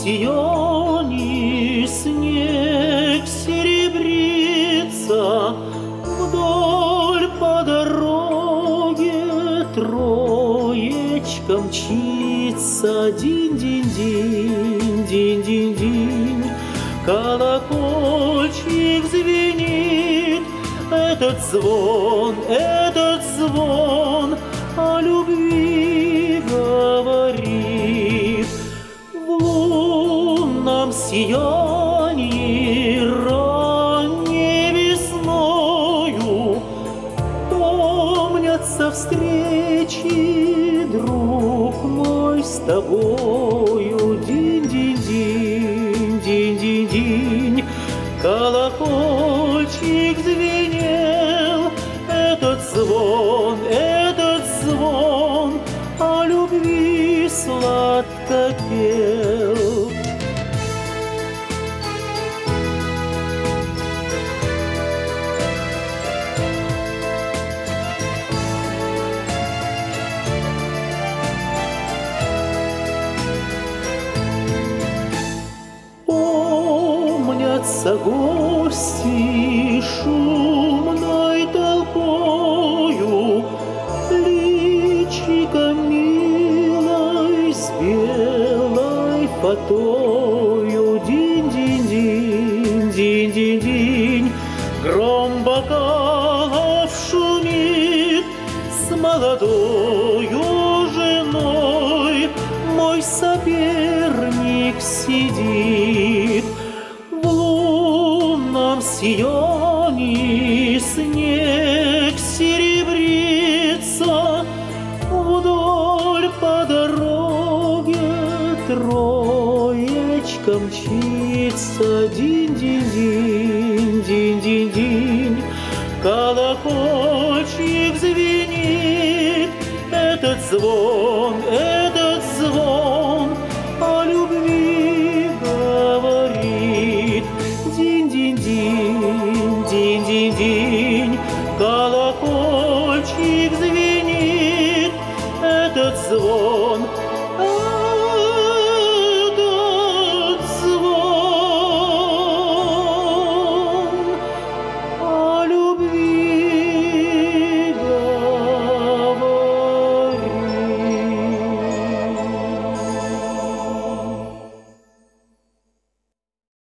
Сионе снег серебрится, вдоль по дороге троечка мчится. Динь-динь-динь, динь-динь-динь, колокольчик звенит. Этот звон о любви говорит. В лунном сиянии ранней весною помнятся встречи, друг мой, с тобою. Динь-динь-динь, динь-динь-динь, колокольчик звенел. Этот звон о любви сладко пел. Помнятся гости шумной толпою, личико милой с белой фатою. Динь-динь-динь, динь-динь-динь, гром бокалов шумит. С молодою женой мой соперник сидит. В лунном сиянии снег серебрится, вдоль по дороге троечка мчится. Динь-динь-динь, динь-динь-динь, колокольчик звенит. Этот звон о любви говорит. Динь-динь-динь, динь-динь-динь.